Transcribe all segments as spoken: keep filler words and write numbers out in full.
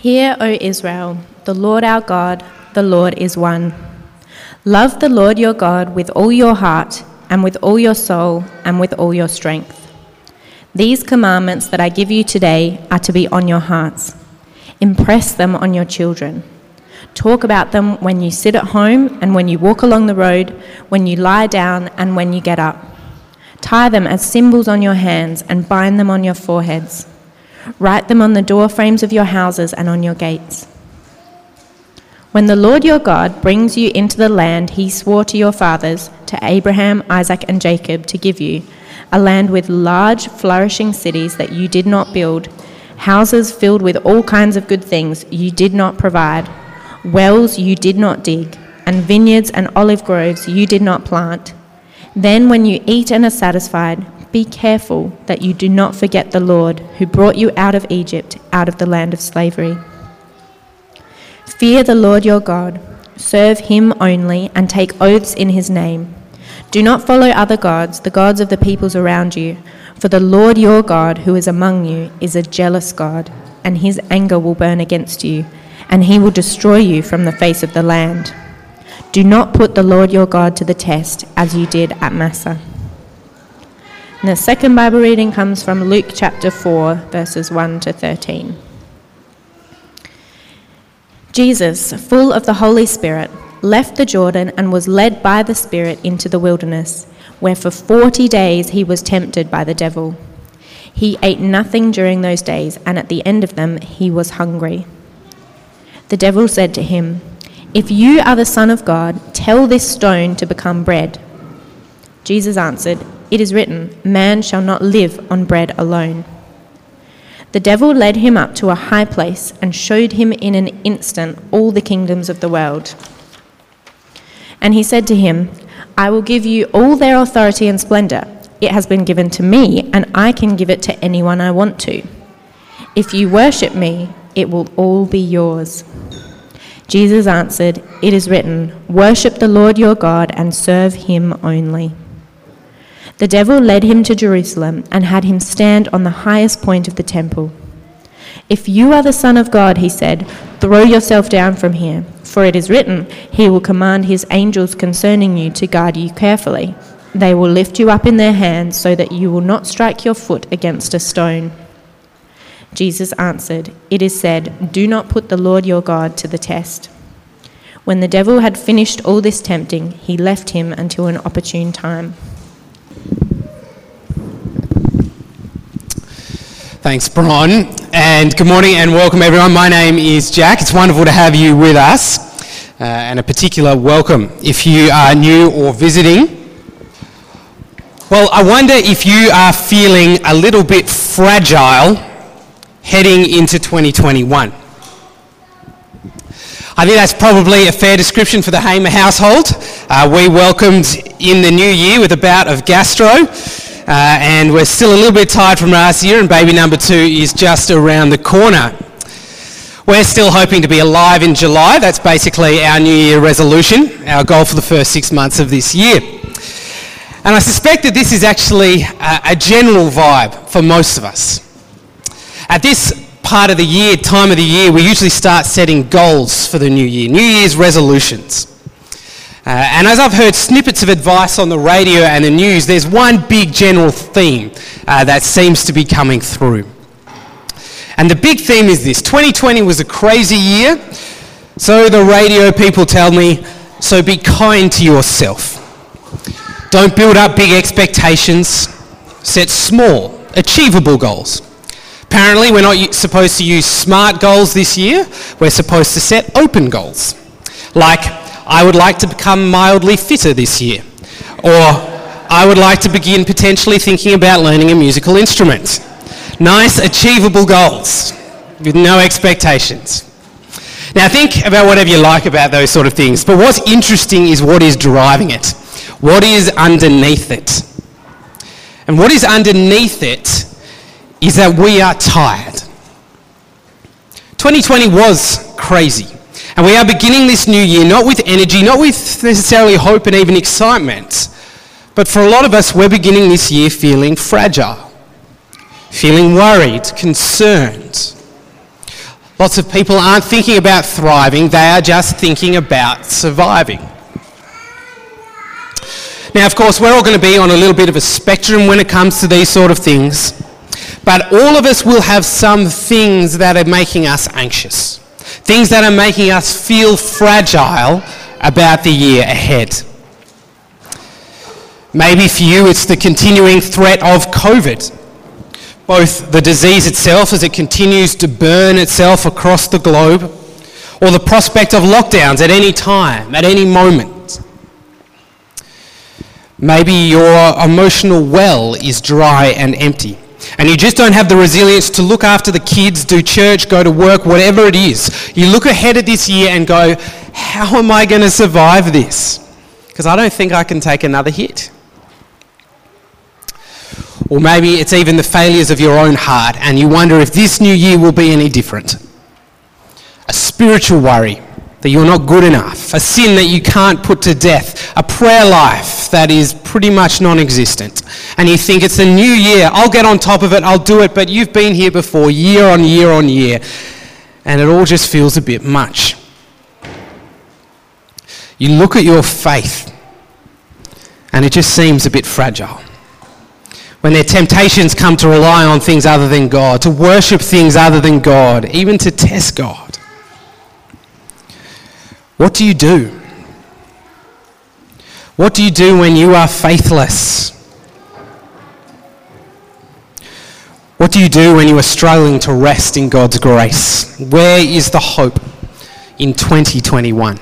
Hear, O Israel, the Lord our God, the Lord is one. Love the Lord your God with all your heart, and with all your soul, and with all your strength. These commandments that I give you today are to be on your hearts. Impress them on your children. Talk about them when you sit at home and when you walk along the road, when you lie down and when you get up. Tie them as symbols on your hands and bind them on your foreheads. Write them on the door frames of your houses and on your gates. When the Lord your God brings you into the land he swore to your fathers, to Abraham, Isaac, and Jacob, to give you, a land with large, flourishing cities that you did not build, houses filled with all kinds of good things you did not provide, wells you did not dig, and vineyards and olive groves you did not plant. Then when you eat and are satisfied, be careful that you do not forget the Lord who brought you out of Egypt, out of the land of slavery. Fear the Lord your God, serve him only, and take oaths in his name. Do not follow other gods, the gods of the peoples around you, for the Lord your God who is among you is a jealous God, and his anger will burn against you, and he will destroy you from the face of the land. Do not put the Lord your God to the test, as you did at Massah. And the second Bible reading comes from Luke chapter four, verses one to thirteen. Jesus, full of the Holy Spirit, left the Jordan and was led by the Spirit into the wilderness, where for forty days he was tempted by the devil. He ate nothing during those days, and at the end of them he was hungry. The devil said to him, "If you are the Son of God, tell this stone to become bread." Jesus answered, "It is written, man shall not live on bread alone." The devil led him up to a high place and showed him in an instant all the kingdoms of the world. And he said to him, "I will give you all their authority and splendor. It has been given to me, and I can give it to anyone I want to. If you worship me, it will all be yours." Jesus answered, "It is written, worship the Lord your God and serve him only." The devil led him to Jerusalem and had him stand on the highest point of the temple. "If you are the Son of God," he said, "throw yourself down from here, for it is written, he will command his angels concerning you to guard you carefully. They will lift you up in their hands so that you will not strike your foot against a stone." Jesus answered, "It is said, do not put the Lord your God to the test." When the devil had finished all this tempting, he left him until an opportune time. Thanks, Bron, and good morning and welcome everyone. My name is Jack. It's wonderful to have you with us, uh, and a particular welcome if you are new or visiting. Well, I wonder if you are feeling a little bit fragile heading into twenty twenty-one. I think that's probably a fair description for the Hamer household. Uh, we welcomed in the new year with a bout of gastro, uh, and we're still a little bit tired from last year, and baby number two is just around the corner. We're still hoping to be alive in July. That's basically our New Year resolution, our goal for the first six months of this year. And I suspect that this is actually a, a general vibe for most of us. At this part of the year, time of the year, we usually start setting goals for the new year, New Year's resolutions. Uh, and as I've heard snippets of advice on the radio and the news, there's one big general theme uh, that seems to be coming through. And the big theme is this: twenty twenty was a crazy year, so the radio people tell me, so be kind to yourself. Don't build up big expectations, set small, achievable goals. Apparently, we're not supposed to use SMART goals this year. We're supposed to set open goals. Like, I would like to become mildly fitter this year. Or, I would like to begin potentially thinking about learning a musical instrument. Nice, achievable goals with no expectations. Now, think about whatever you like about those sort of things, but what's interesting is what is driving it. What is underneath it? And what is underneath it is that we are tired. twenty twenty was crazy, and we are beginning this new year not with energy, not with necessarily hope and even excitement, but for a lot of us, we're beginning this year feeling fragile, feeling worried, concerned. Lots of people aren't thinking about thriving, they are just thinking about surviving. Now, of course, we're all going to be on a little bit of a spectrum when it comes to these sort of things, but all of us will have some things that are making us anxious, things that are making us feel fragile about the year ahead. Maybe for you it's the continuing threat of COVID, both the disease itself as it continues to burn itself across the globe, or the prospect of lockdowns at any time, at any moment. Maybe your emotional well is dry and empty, and you just don't have the resilience to look after the kids, do church, go to work, whatever it is. You look ahead at this year and go, how am I going to survive this? Because I don't think I can take another hit. Or maybe it's even the failures of your own heart, and you wonder if this new year will be any different. A spiritual worry that you're not good enough, a sin that you can't put to death, a prayer life that is pretty much non-existent. And you think it's a new year, I'll get on top of it, I'll do it, but you've been here before, year on year on year, and it all just feels a bit much. You look at your faith, and it just seems a bit fragile. When their temptations come to rely on things other than God, to worship things other than God, even to test God. What do you do? What do you do when you are faithless? What do you do when you are struggling to rest in God's grace? Where is the hope in twenty twenty-one?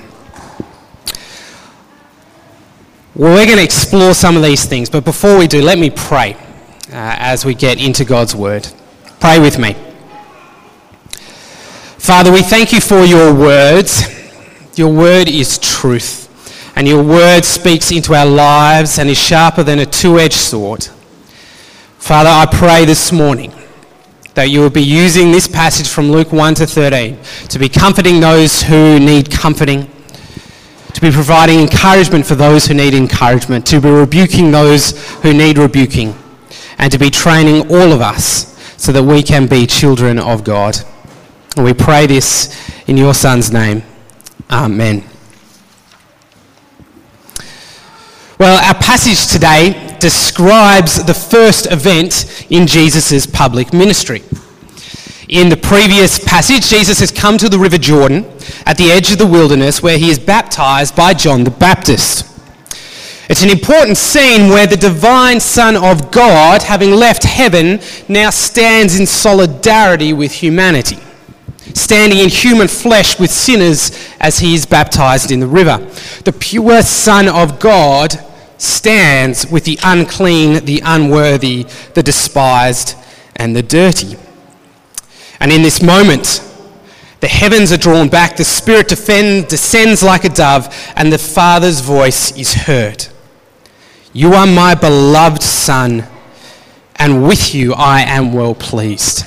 Well, we're going to explore some of these things, but before we do, let me pray uh, as we get into God's word. Pray with me. Father, we thank you for your words. Your word is truth, and your word speaks into our lives and is sharper than a two-edged sword. Father, I pray this morning that you will be using this passage from Luke one to thirteen to be comforting those who need comforting, to be providing encouragement for those who need encouragement, to be rebuking those who need rebuking, and to be training all of us so that we can be children of God. And we pray this in your Son's name. Amen. Well, our passage today describes the first event in Jesus' public ministry. In the previous passage, Jesus has come to the River Jordan at the edge of the wilderness where he is baptized by John the Baptist. It's an important scene where the divine Son of God, having left heaven, now stands in solidarity with humanity, standing in human flesh with sinners as he is baptized in the river. The pure Son of God stands with the unclean, the unworthy, the despised, and the dirty. And in this moment, the heavens are drawn back, the Spirit defend, descends like a dove, and the Father's voice is heard. You are my beloved Son, and with you I am well pleased.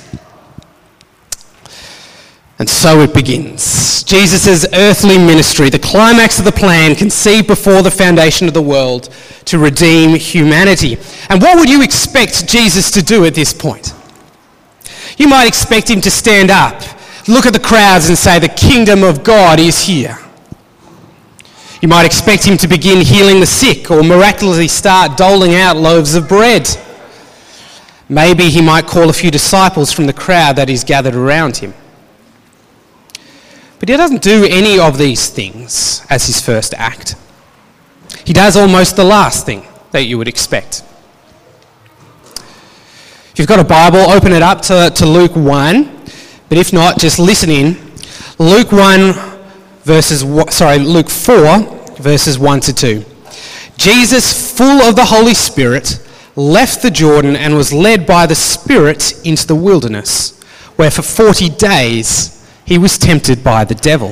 And so it begins. Jesus' earthly ministry, the climax of the plan conceived before the foundation of the world to redeem humanity. And what would you expect Jesus to do at this point? You might expect him to stand up, look at the crowds and say, the kingdom of God is here. You might expect him to begin healing the sick or miraculously start doling out loaves of bread. Maybe he might call a few disciples from the crowd that is gathered around him. But he doesn't do any of these things as his first act. He does almost the last thing that you would expect. If you've got a Bible, open it up to, to Luke one. But if not, just listen in. Luke one verses, sorry, Luke four verses one to two. Jesus, full of the Holy Spirit, left the Jordan and was led by the Spirit into the wilderness, where for forty days he was tempted by the devil.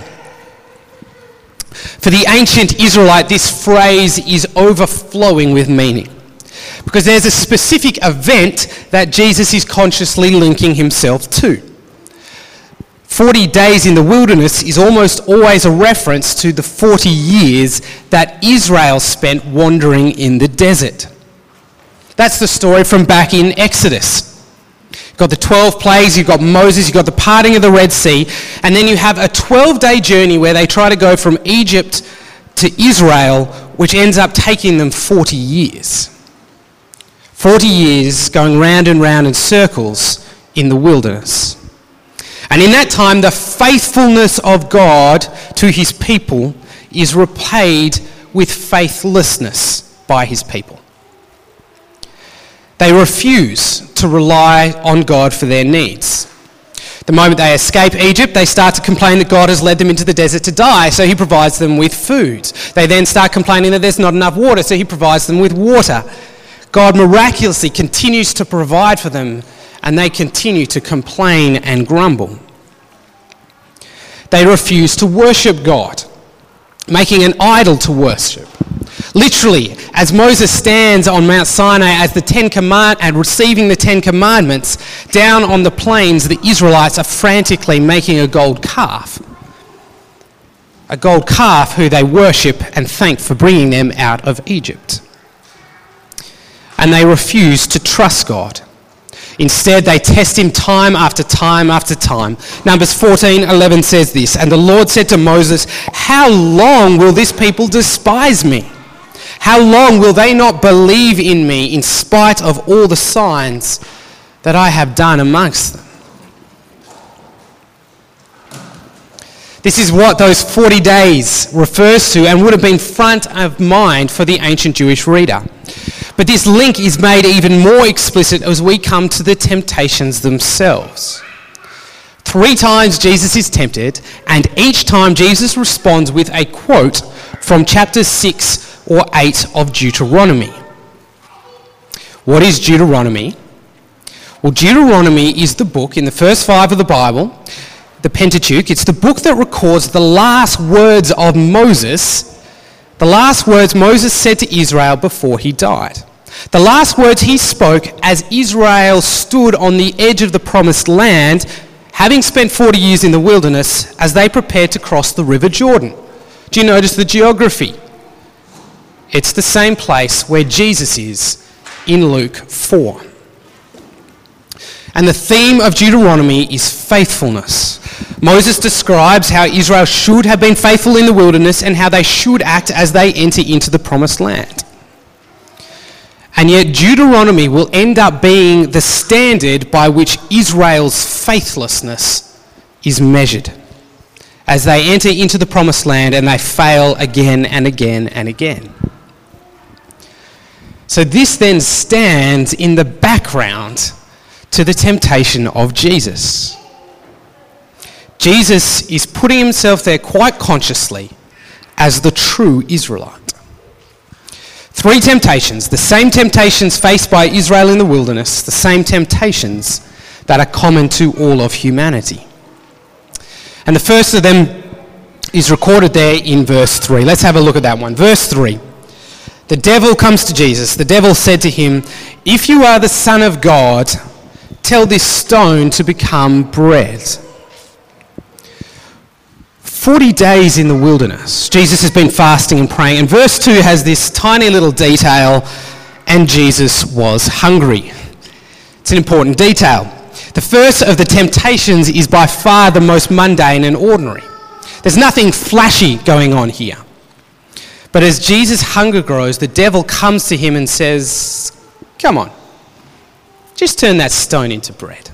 For the ancient Israelite, this phrase is overflowing with meaning, because there's a specific event that Jesus is consciously linking himself to. forty days in the wilderness is almost always a reference to the forty years that Israel spent wandering in the desert. That's the story from back in Exodus. You've got the twelve plagues, you've got Moses, you've got the parting of the Red Sea, and then you have a twelve-day journey where they try to go from Egypt to Israel, which ends up taking them forty years. forty years going round and round in circles in the wilderness. And in that time, the faithfulness of God to his people is repaid with faithlessness by his people. They refuse to rely on God for their needs. The moment they escape Egypt, they start to complain that God has led them into the desert to die, so he provides them with food. They then start complaining that there's not enough water, so he provides them with water. God miraculously continues to provide for them, and they continue to complain and grumble. They refuse to worship God, making an idol to worship. Literally, as Moses stands on Mount Sinai as the Ten Command and receiving the Ten Commandments, down on the plains, the Israelites are frantically making a gold calf. A gold calf who they worship and thank for bringing them out of Egypt. And they refuse to trust God. Instead, they test him time after time after time. Numbers fourteen eleven says this, "And the Lord said to Moses, how long will this people despise me? How long will they not believe in me in spite of all the signs that I have done amongst them?" This is what those forty days refers to and would have been front of mind for the ancient Jewish reader. But this link is made even more explicit as we come to the temptations themselves. Three times Jesus is tempted, and each time Jesus responds with a quote from chapter six or eight of Deuteronomy. What is Deuteronomy? Well, Deuteronomy is the book in the first five of the Bible, the Pentateuch. It's the book that records the last words of Moses, the last words Moses said to Israel before he died. The last words he spoke as Israel stood on the edge of the promised land, having spent forty years in the wilderness as they prepared to cross the River Jordan. Do you notice the geography? It's the same place where Jesus is in Luke four. And the theme of Deuteronomy is faithfulness. Moses describes how Israel should have been faithful in the wilderness and how they should act as they enter into the promised land. And yet Deuteronomy will end up being the standard by which Israel's faithlessness is measured as they enter into the promised land and they fail again and again and again. So this then stands in the background to the temptation of Jesus. Jesus is putting himself there quite consciously as the true Israelite. Three temptations, the same temptations faced by Israel in the wilderness, the same temptations that are common to all of humanity. And the first of them is recorded there in verse three. Let's have a look at that one. Verse three. The devil comes to Jesus. The devil said to him, "If you are the Son of God, tell this stone to become bread." forty days in the wilderness. Jesus has been fasting and praying. And verse two has this tiny little detail, and Jesus was hungry. It's an important detail. The first of the temptations is by far the most mundane and ordinary. There's nothing flashy going on here. But as Jesus' hunger grows, the devil comes to him and says, "Come on, just turn that stone into bread."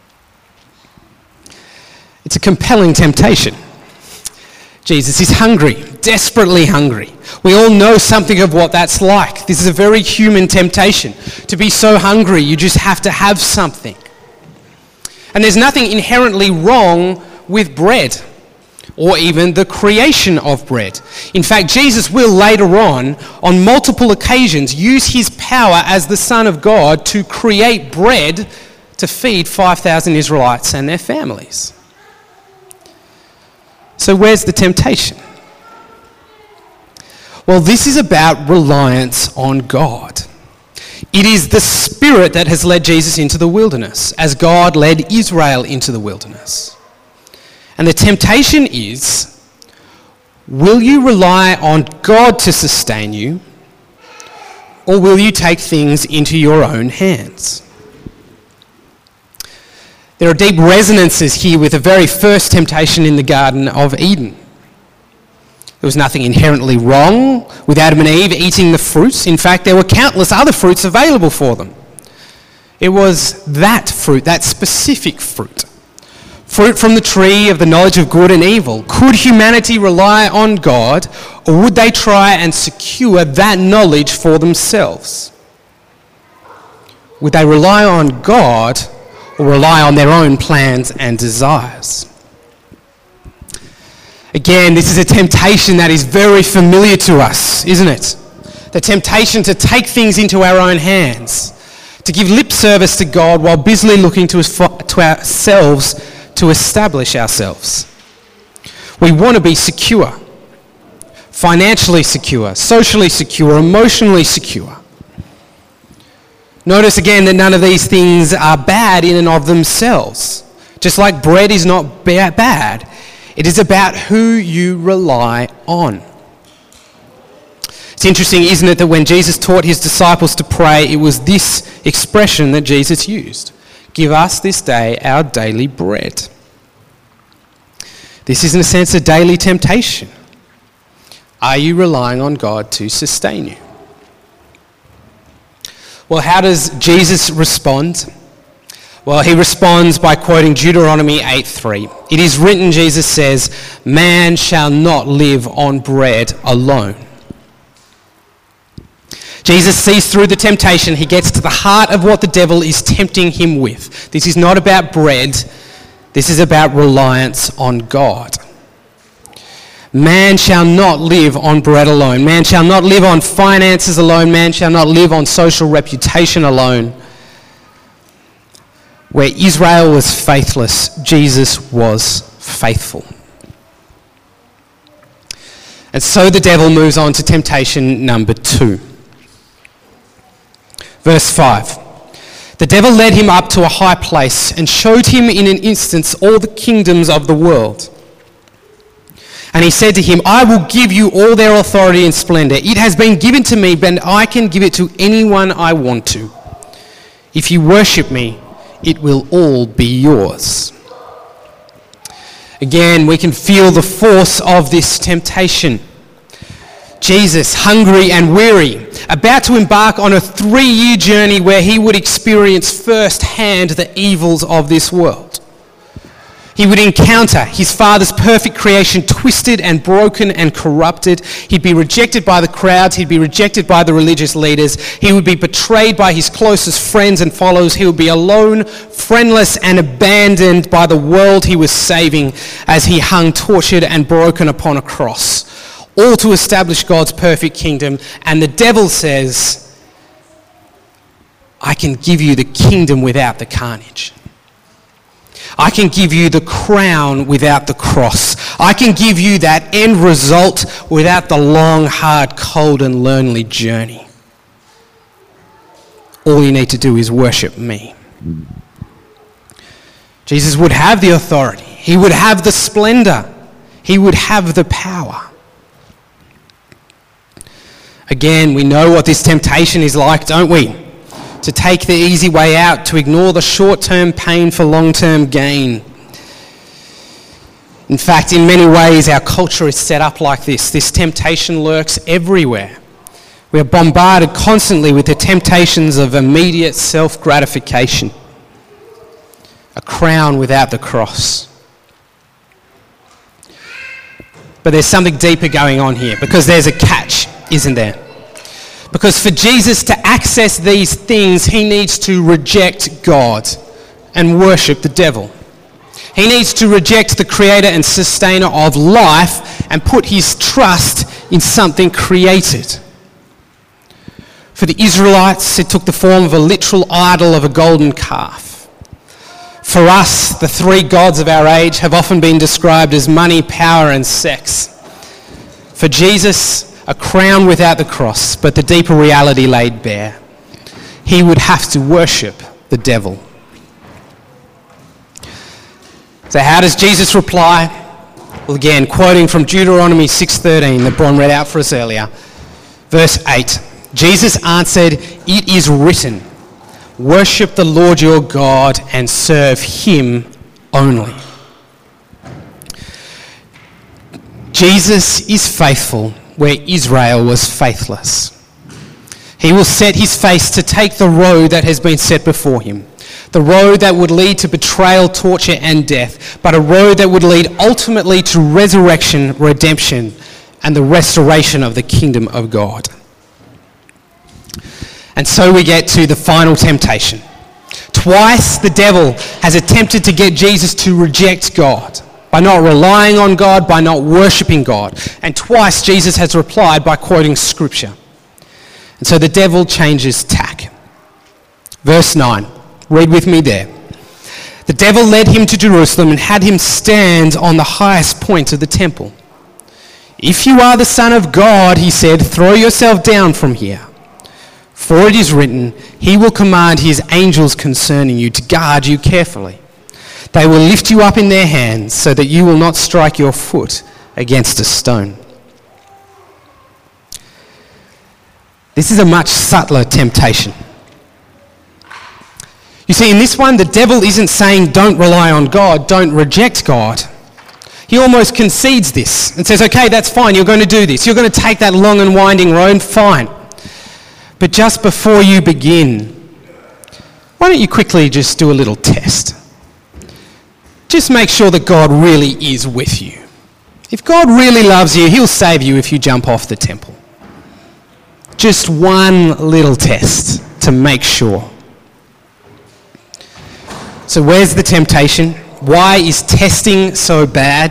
It's a compelling temptation. Jesus is hungry, desperately hungry. We all know something of what that's like. This is a very human temptation. To be so hungry, you just have to have something. And there's nothing inherently wrong with bread, or even the creation of bread. In fact, Jesus will later on, on multiple occasions, use his power as the Son of God to create bread to feed five thousand Israelites and their families. So where's the temptation? Well, this is about reliance on God. It is the Spirit that has led Jesus into the wilderness, as God led Israel into the wilderness. And the temptation is, will you rely on God to sustain you, or will you take things into your own hands? There are deep resonances here with the very first temptation in the Garden of Eden. There was nothing inherently wrong with Adam and Eve eating the fruits. In fact, there were countless other fruits available for them. It was that fruit, that specific fruit, fruit from the tree of the knowledge of good and evil. Could humanity rely on God, or would they try and secure that knowledge for themselves? Would they rely on God or rely on their own plans and desires? Again, this is a temptation that is very familiar to us, isn't it? The temptation to take things into our own hands, to give lip service to God while busily looking to, to ourselves to establish ourselves. We want to be secure, financially secure, socially secure, emotionally secure. Notice again that none of these things are bad in and of themselves. Just like bread is not ba- bad, it is about who you rely on. It's interesting, isn't it, that when Jesus taught his disciples to pray, it was this expression that Jesus used. Give us this day our daily bread. This is in a sense a daily temptation. Are you relying on God to sustain you? Well, how does Jesus respond? Well, he responds by quoting Deuteronomy eight three. It is written, Jesus says, man shall not live on bread alone. Jesus sees through the temptation. He gets to the heart of what the devil is tempting him with. This is not about bread. This is about reliance on God. Man shall not live on bread alone. Man shall not live on finances alone. Man shall not live on social reputation alone. Where Israel was faithless, Jesus was faithful. And so the devil moves on to temptation number two. Verse five. The devil led him up to a high place and showed him in an instant all the kingdoms of the world. And he said to him, I will give you all their authority and splendor. It has been given to me, but I can give it to anyone I want to. If you worship me, it will all be yours. Again, we can feel the force of this temptation. Jesus, hungry and weary, about to embark on a three-year journey where he would experience firsthand the evils of this world. He would encounter his Father's perfect creation twisted and broken and corrupted. He'd be rejected by the crowds. He'd be rejected by the religious leaders. He would be betrayed by his closest friends and followers. He would be alone, friendless, and abandoned by the world he was saving as he hung tortured and broken upon a cross, all to establish God's perfect kingdom. And the devil says, I can give you the kingdom without the carnage. I can give you the crown without the cross. I can give you that end result without the long, hard, cold, and lonely journey. All you need to do is worship me. Jesus would have the authority. He would have the splendor. He would have the power. Again, we know what this temptation is like, don't we? To take the easy way out, to ignore the short-term pain for long-term gain. In fact, in many ways, our culture is set up like this. This temptation lurks everywhere. We are bombarded constantly with the temptations of immediate self-gratification. A crown without the cross. But there's something deeper going on here, because there's a catch, isn't there? Because for Jesus to access these things, he needs to reject God and worship the devil. He needs to reject the creator and sustainer of life and put his trust in something created. For the Israelites, it took the form of a literal idol of a golden calf. For us, the three gods of our age have often been described as money, power, and sex. For Jesus, a crown without the cross, but the deeper reality laid bare. He would have to worship the devil. So how does Jesus reply? Well, again, quoting from Deuteronomy six thirteen that Bron read out for us earlier. Verse eight, Jesus answered, it is written, Worship the Lord your God and serve him only. Jesus is faithful where Israel was faithless. He will set his face to take the road that has been set before him, the road that would lead to betrayal, torture and death, but a road that would lead ultimately to resurrection, redemption, and the restoration of the kingdom of God. And so we get to the final temptation. Twice the devil has attempted to get Jesus to reject God by not relying on God, by not worshipping God. And twice Jesus has replied by quoting scripture. And so the devil changes tack. Verse nine, read with me there. The devil led him to Jerusalem and had him stand on the highest point of the temple. If you are the Son of God, he said, throw yourself down from here. For it is written, he will command his angels concerning you to guard you carefully. They will lift you up in their hands so that you will not strike your foot against a stone. This is a much subtler temptation. You see, in this one, the devil isn't saying don't rely on God, don't reject God. He almost concedes this and says, okay, that's fine, you're going to do this. You're going to take that long and winding road, fine. But just before you begin, why don't you quickly just do a little test? Just make sure that God really is with you. If God really loves you, he'll save you if you jump off the temple. Just one little test to make sure. So where's the temptation? Why is testing so bad?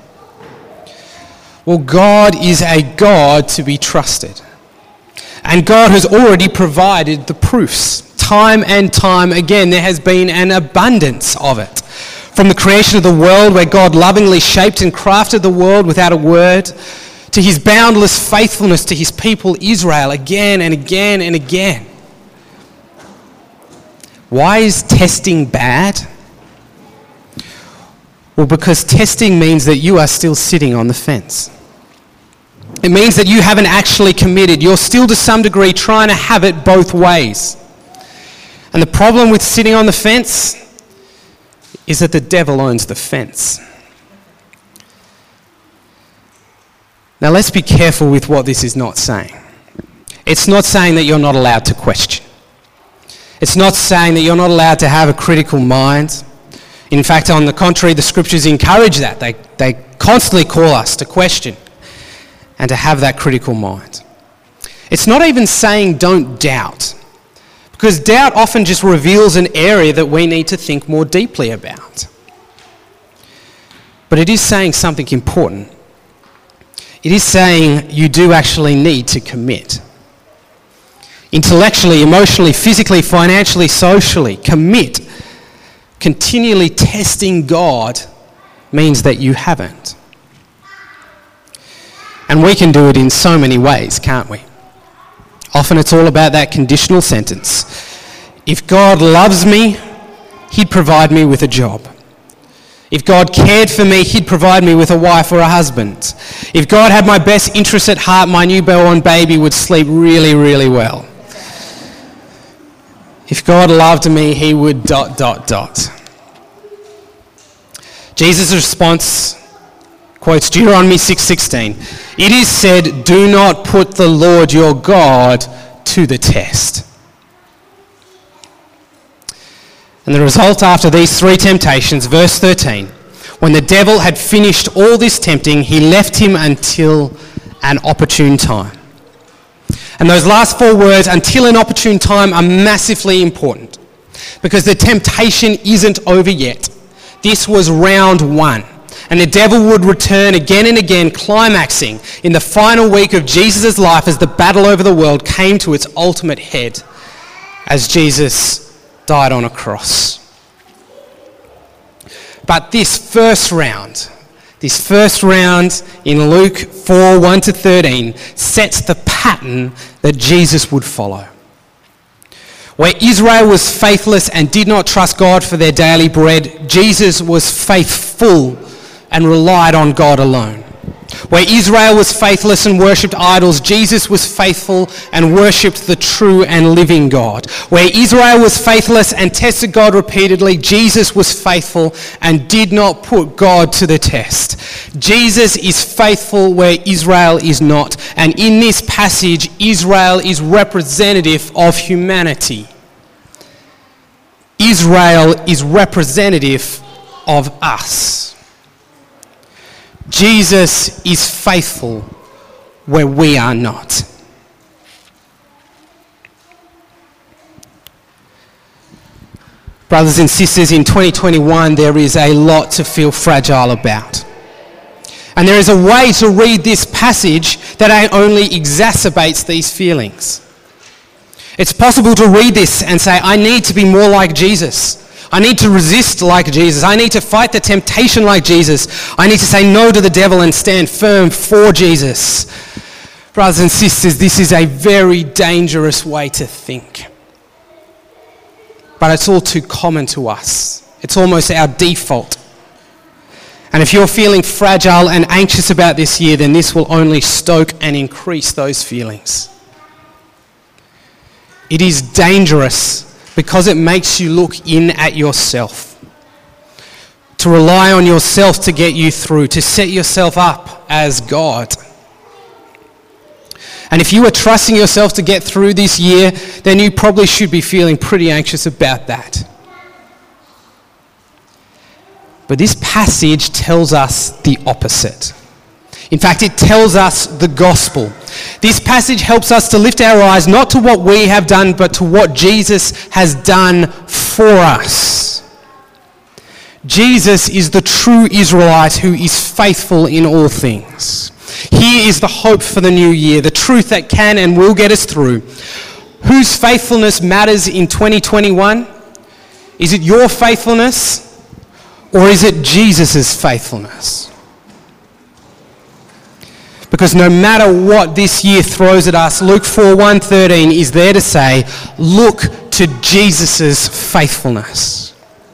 Well, God is a God to be trusted. And God has already provided the proofs. Time and time again, there has been an abundance of it. From the creation of the world, where God lovingly shaped and crafted the world without a word, to his boundless faithfulness to his people Israel again and again and again. Why is testing bad? Well, because testing means that you are still sitting on the fence. It means that you haven't actually committed. You're still to some degree trying to have it both ways. And the problem with sitting on the fence is that the devil owns the fence. Now let's be careful with what this is not saying. It's not saying that you're not allowed to question. It's not saying that you're not allowed to have a critical mind. In fact, on the contrary, the scriptures encourage that. They, they constantly call us to question and to have that critical mind. It's not even saying don't doubt, because doubt often just reveals an area that we need to think more deeply about. But it is saying something important. It is saying you do actually need to commit. Intellectually, emotionally, physically, financially, socially, commit. Continually testing God means that you haven't. And we can do it in so many ways, can't we? Often it's all about that conditional sentence. If God loves me, he'd provide me with a job. If God cared for me, he'd provide me with a wife or a husband. If God had my best interests at heart, my newborn baby would sleep really, really well. If God loved me, he would dot, dot, dot. Jesus' response quotes Deuteronomy six sixteen. It is said, do not put the Lord your God to the test. And the result after these three temptations, verse thirteen, when the devil had finished all this tempting, he left him until an opportune time. And those last four words, until an opportune time, are massively important because the temptation isn't over yet. This was round one. And the devil would return again and again, climaxing in the final week of Jesus' life as the battle over the world came to its ultimate head as Jesus died on a cross. But this first round, this first round in Luke four, one to thirteen, sets the pattern that Jesus would follow. Where Israel was faithless and did not trust God for their daily bread, Jesus was faithful and relied on God alone. Where Israel was faithless and worshipped idols, Jesus was faithful and worshipped the true and living God. Where Israel was faithless and tested God repeatedly, Jesus was faithful and did not put God to the test. Jesus is faithful where Israel is not. And in this passage, Israel is representative of humanity. Israel is representative of us. Jesus is faithful where we are not. Brothers and sisters, in twenty twenty-one, there is a lot to feel fragile about. And there is a way to read this passage that only exacerbates these feelings. It's possible to read this and say, I need to be more like Jesus. I need to resist like Jesus. I need to fight the temptation like Jesus. I need to say no to the devil and stand firm for Jesus. Brothers and sisters, this is a very dangerous way to think. But it's all too common to us. It's almost our default. And if you're feeling fragile and anxious about this year, then this will only stoke and increase those feelings. It is dangerous because it makes you look in at yourself, to rely on yourself to get you through, to set yourself up as God. And if you are trusting yourself to get through this year, then you probably should be feeling pretty anxious about that. But this passage tells us the opposite. In fact, it tells us the gospel. This passage helps us to lift our eyes not to what we have done, but to what Jesus has done for us. Jesus is the true Israelite who is faithful in all things. He is the hope for the new year, the truth that can and will get us through. Whose faithfulness matters in twenty twenty-one? Is it your faithfulness, or is it Jesus' faithfulness? Because no matter what this year throws at us, Luke four one thirteen is there to say, look to Jesus' faithfulness.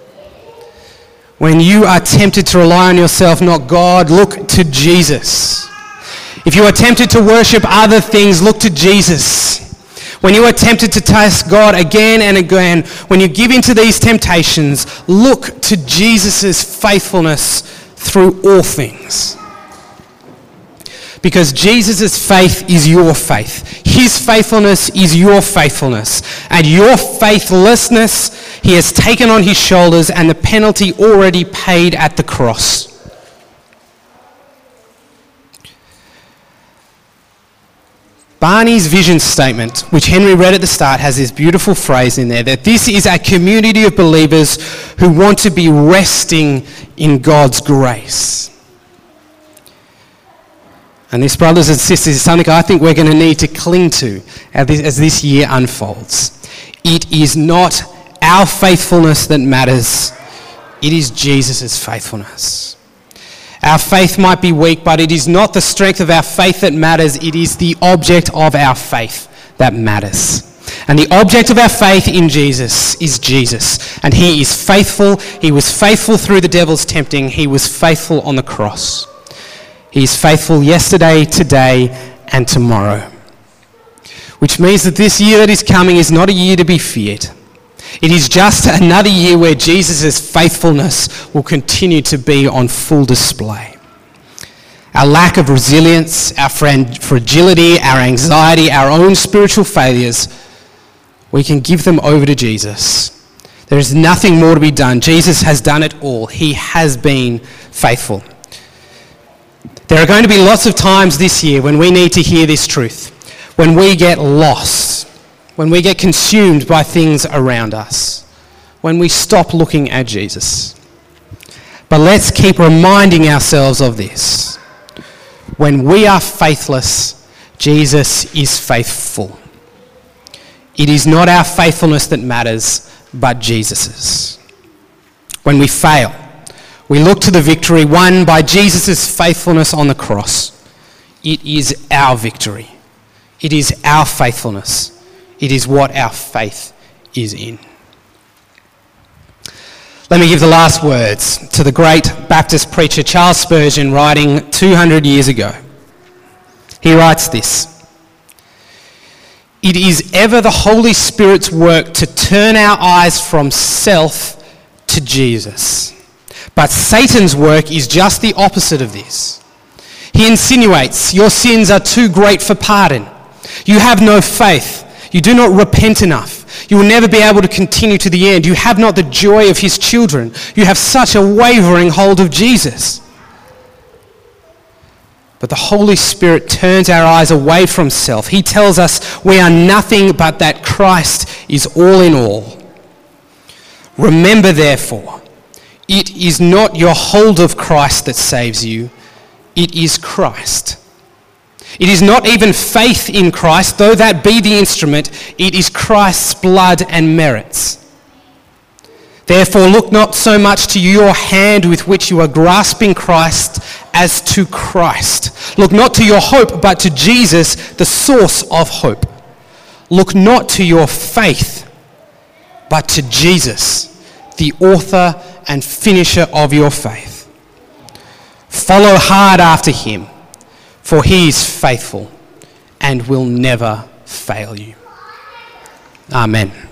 When you are tempted to rely on yourself, not God, look to Jesus. If you are tempted to worship other things, look to Jesus. When you are tempted to test God again and again, when you give into these temptations, look to Jesus' faithfulness through all things. Because Jesus' faith is your faith. His faithfulness is your faithfulness. And your faithlessness, he has taken on his shoulders, and the penalty already paid at the cross. Barney's vision statement, which Henry read at the start, has this beautiful phrase in there, that this is a community of believers who want to be resting in God's grace. And this, brothers and sisters, is something I think we're going to need to cling to as this, as this year unfolds. It is not our faithfulness that matters. It is Jesus' faithfulness. Our faith might be weak, but it is not the strength of our faith that matters. It is the object of our faith that matters. And the object of our faith in Jesus is Jesus. And he is faithful. He was faithful through the devil's tempting. He was faithful on the cross. He is faithful yesterday, today, and tomorrow. Which means that this year that is coming is not a year to be feared. It is just another year where Jesus' faithfulness will continue to be on full display. Our lack of resilience, our fragility, our anxiety, our own spiritual failures, we can give them over to Jesus. There is nothing more to be done. Jesus has done it all. He has been faithful. There are going to be lots of times this year when we need to hear this truth, when we get lost, when we get consumed by things around us, when we stop looking at Jesus. But let's keep reminding ourselves of this. When we are faithless, Jesus is faithful. It is not our faithfulness that matters, but Jesus's. When we fail, we look to the victory won by Jesus' faithfulness on the cross. It is our victory. It is our faithfulness. It is what our faith is in. Let me give the last words to the great Baptist preacher Charles Spurgeon, writing two hundred years ago. He writes this: "It is ever the Holy Spirit's work to turn our eyes from self to Jesus. But Satan's work is just the opposite of this. He insinuates your sins are too great for pardon. You have no faith. You do not repent enough. You will never be able to continue to the end. You have not the joy of his children. You have such a wavering hold of Jesus." But the Holy Spirit turns our eyes away from self. He tells us we are nothing but that Christ is all in all. "Remember, therefore, it is not your hold of Christ that saves you. It is Christ. It is not even faith in Christ, though that be the instrument. It is Christ's blood and merits. Therefore, look not so much to your hand with which you are grasping Christ as to Christ. Look not to your hope, but to Jesus, the source of hope. Look not to your faith, but to Jesus, the author and finisher of your faith. Follow hard after him, for he is faithful and will never fail you." Amen.